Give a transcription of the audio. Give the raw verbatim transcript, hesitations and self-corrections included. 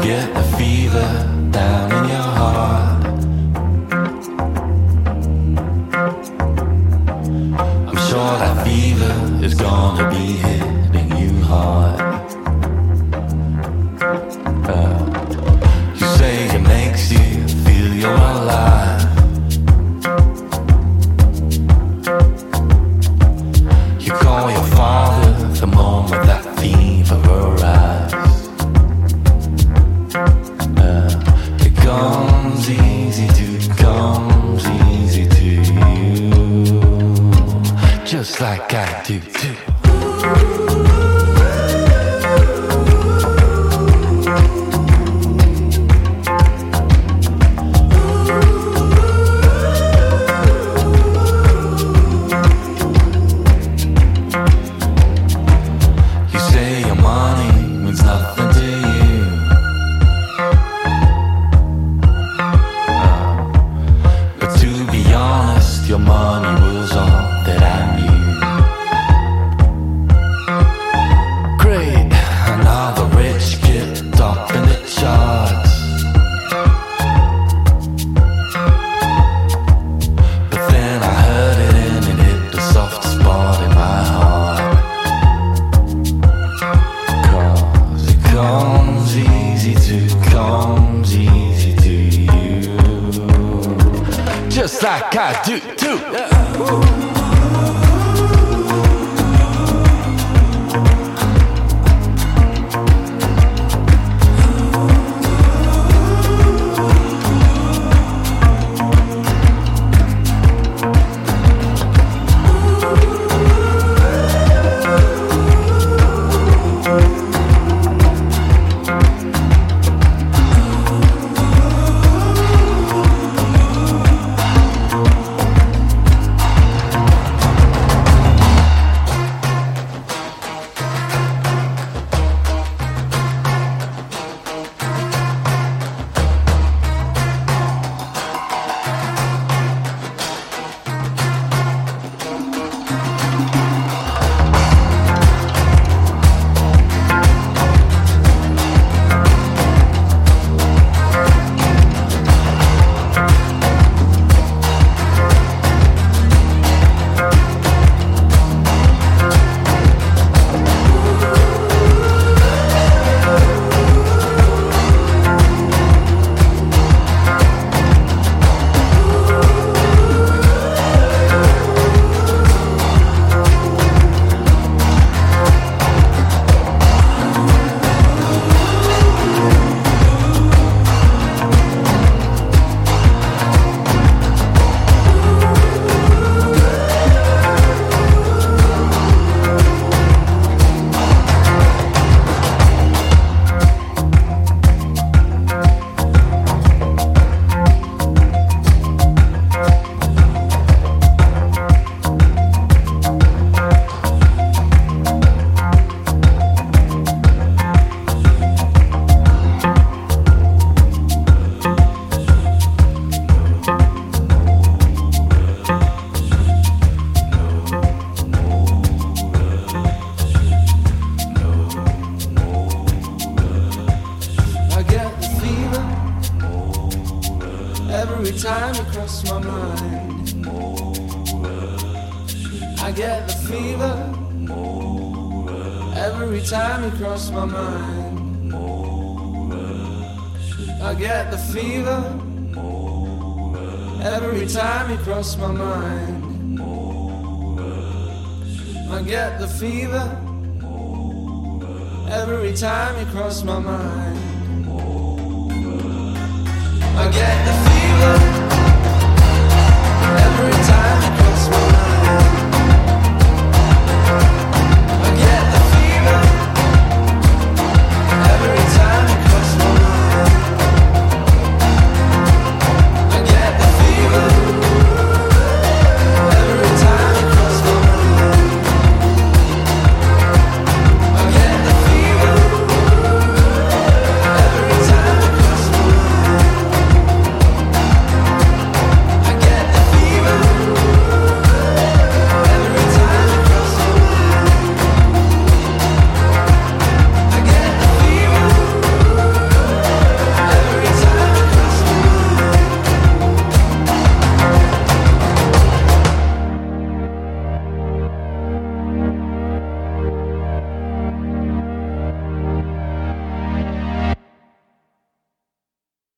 get the fever down in your heart. I'm sure that fever is gonna be hitting you hard. Uh, you say it makes you feel you're alive. You call your father the moment that fever arrives. Uh, it comes easy to, comes easy to you, just like I do too. Just like I do too. Yeah. Every time you cross my mind, I get the fever. Every time you cross my mind, I get the fever. Every time you cross my mind, I get the fever. Every time you cross my mind, I get the fever. Every time you